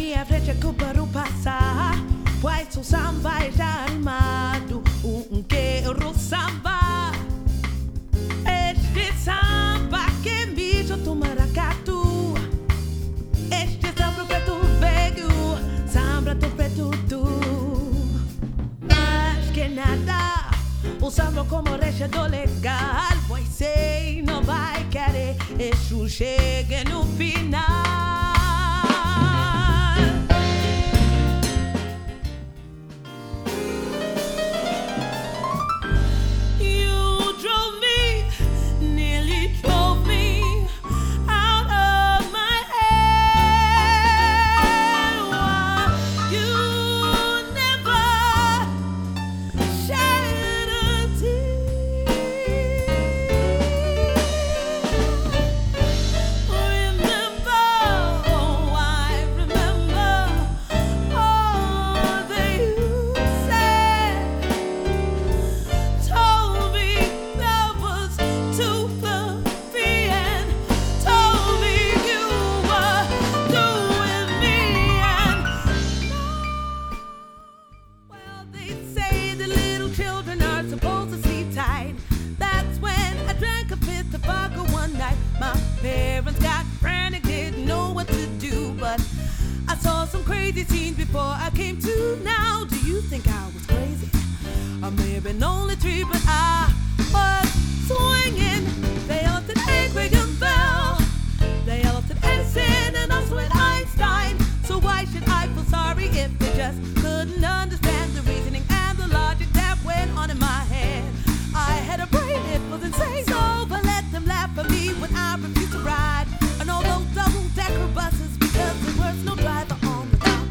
minha frente é culpa do passar, pois o samba já armado, quero samba. Este samba que me junto maracatu, este samba preto velho, samba do preto tu. Mais que nada, o samba como recheado legal, pois sei não vai querer, isso chega no final. Parents got frantic, didn't know what to do, but I saw some crazy scenes before I came to. Now, do you think I was crazy? I may have been only 3, but I was swinging. They all said angry and fell. They all said Edison and also at Einstein. So why should I feel sorry if they just couldn't understand the reasoning and the logic that went on in my head? I had a brain, it was insane. So but let them laugh at me when I refused to ride on all those double-decker buses because there was no driver on the dock.